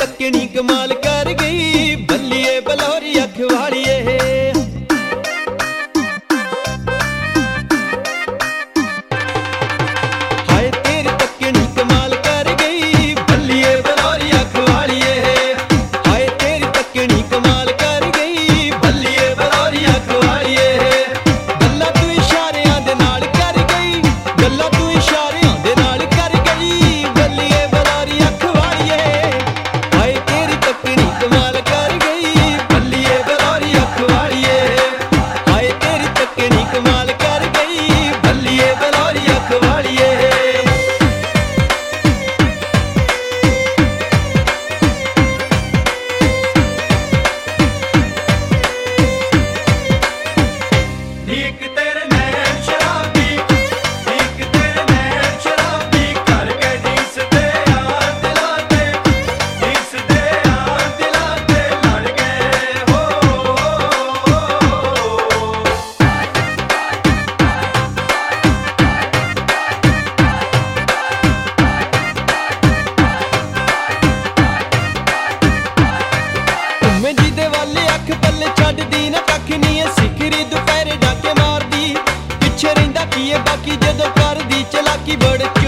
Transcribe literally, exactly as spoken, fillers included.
तकनी कमाल कर गई, बल्लिए बलौरी अख वालिए। हाय तेरी तकनी कमाल कर गई, बल्लिए बलौरी अख वालिए। हाय तेरी तकनी कमाल कर गई, बल्लिए बलौरी अख वालिए। गल्ला तू इशारियां दे नाल कर गई, गल्ला तू इशारियां दे नाल कर गई, बल्लिए बलौरी अख वालिए। हाय तेरी तकनी कमाल कर गई, बल्लिए बलौरी अख वालिए। हाय तेरी तकनी कमाल कर गई, बल्लिए बलौरी अख वालिए। नीक तेरे नैन शराबी, नीक तेरे नैन शराबी, करके नीस दे यार दिला दे, नीस दे यार दिला दे, लड़ गए हो। मैं जिदे वाले अख पल्ले छड्डदी ना कख नी ऐ, सिखरी दुपहरे डाके मारदी, पिछे रहिंदा की ऐ बाकी जदों करदी चलाकी बड़